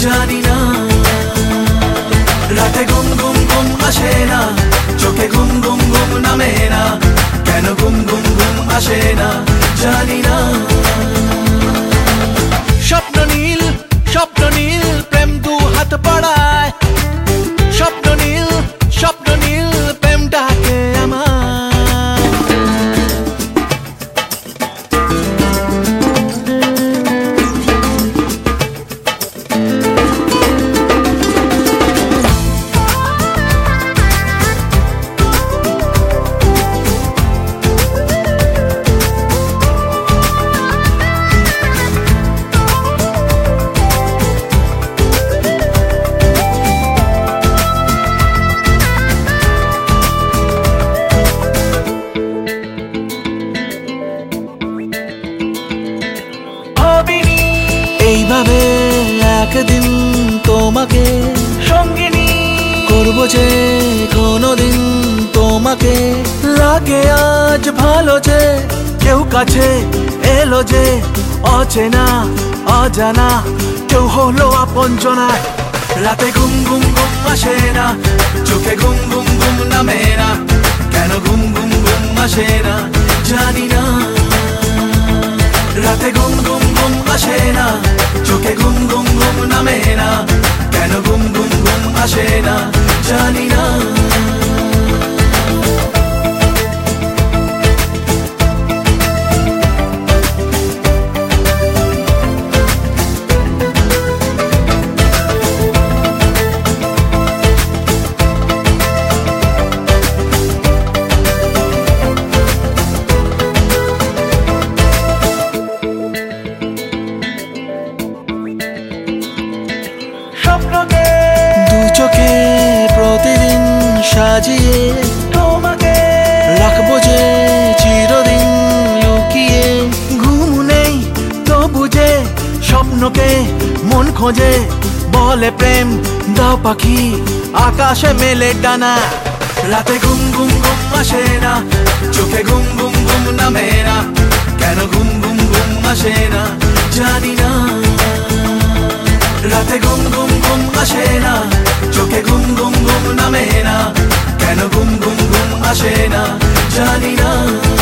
জানি না। রাতে ঘুম ঘুম ঘুম আসে না, চোখে ঘুম ঘুম ঘুম নামে না, কেন ঘুম ঘুম ঘুম আসে না জানি না। স্বপ্ন নীল প্রেম দু হাত পড়ায়, স্বপ্ন নীল প্রেম ডাকে আমার। এইভাবে একদিন তোমাকে সঙ্গিনী করবো যে কোনোদিন তোমাকে। লাগে আজ ভালো যে কেউ কাছে এলো যে, অচেনা অজানা কেউ হলো আপনজনা। রাতে ঘুম ঘুম ঘুম আসে না, চোখে ঘুম ঘুম ঘুম নামে না, কেন ঘুম ঘুম ঘুম আসে না জানি না। রাতে ঘুম ঘুম ঘুম আসে না, চোখে ঘুম ঘুম ঘুম নামে না, কেন ঘুম ঘুম ঘুম আসে না জানি না। দু চোখে প্রতিদিন সাজিয়ে তোমাকে রাখবো যে চিরদিন লুকিয়ে। ঘুম নেই তো বুঝে স্বপ্নকে মন খোঁজে, বলে প্রেম দাও পাখি আকাশে মেলে ডানা। রাতে ঘুম ঘুম ঘুম আসে না, চোখে ঘুম ঘুম ঘুম নামে না, কেন ঘুম ঘুম ঘুম আসে না জানি না। রাতে ঘুম ঘুম ঘুম আসে না, চোখে ঘুম ঘুম ঘুম নামে না, কেন ঘুম ঘুম ঘুম আসে না জানি না।